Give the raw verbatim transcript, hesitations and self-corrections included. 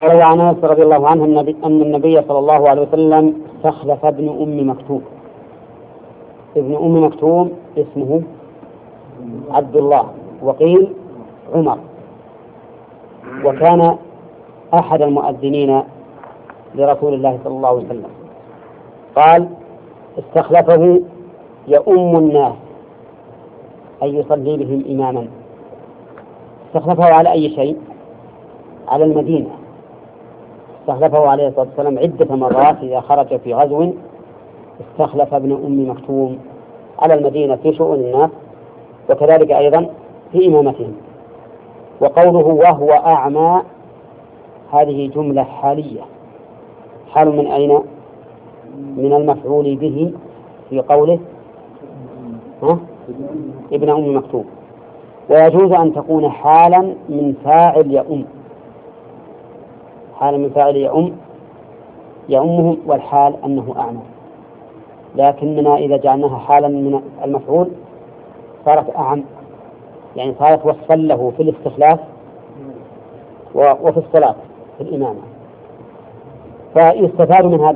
روى عن أنس رضي الله عنه النبي أن النبي صلى الله عليه وسلم استخلف ابن أم مكتوم. ابن أم مكتوم اسمه عبد الله، وقيل عمر، وكان أحد المؤذنين لرسول الله صلى الله عليه وسلم. قال استخلفه يؤم الناس أي يصلي بهم إماما. استخلفه على أي شيء؟ على المدينة. استخلفه عليه الصلاة والسلام عدة مرات إذا خرج في غزو، استخلف ابن أم مكتوم على المدينة في شؤون الناس، وكذلك أيضا في إمامتهم. وقوله وهو أعمى هذه جملة حالية، حال من أين؟ من المفعول به في قوله ها؟ ابن أم مكتوم. ويجوز أن تكون حالا من فاعل يؤم، حالا من فاعل يؤم يؤمهم، والحال أنه أعمى. لكننا إذا جعلناها حالا من المفعول صارت أعم، يعني صارت وصفا له في الاستخلاف وفي الصلاة في الإمامة. فيستفاد من هذا